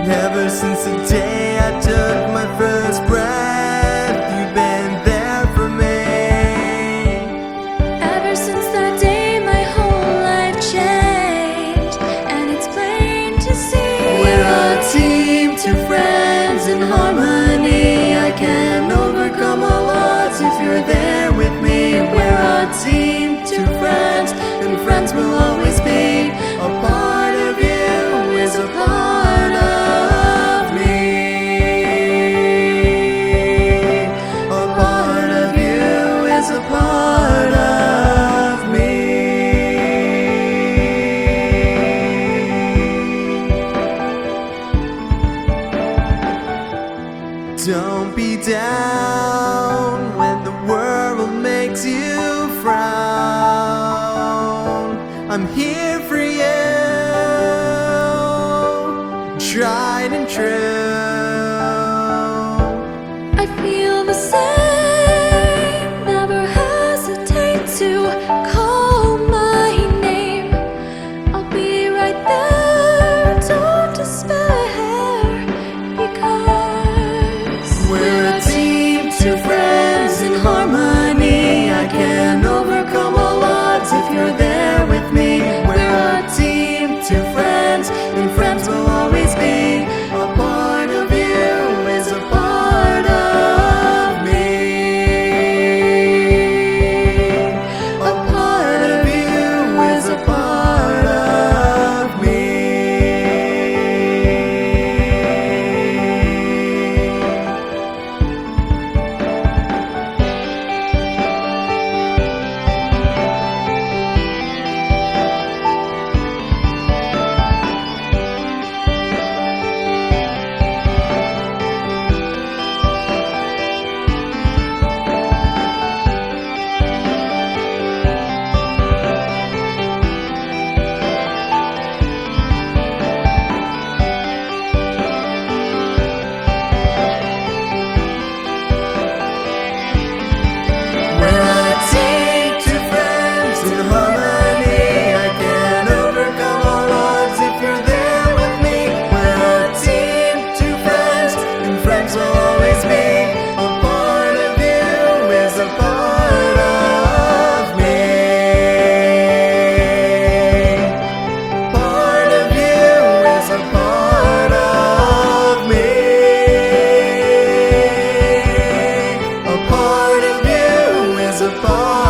Ever since the day I took my first breath, you've been there for me. Ever since that day my whole life changed, and it's plain to see. We're a team, two friends in harmony. I can overcome all odds if you're there with me. We're a team, two friends, and friends will always be. A part of you is a part of me. A part of you is a part of me. Don't be down when the world makes you frown. I'm here for you, tried and true. I feel the same, never hesitate to call my name. I'll be right there, don't despair, because We're a team, two friends in harmony. I can overcome all odds if you're there with me. We're a team, two friends, and friends will always be. A part of you is a part of me. A part of you is a part of me. A part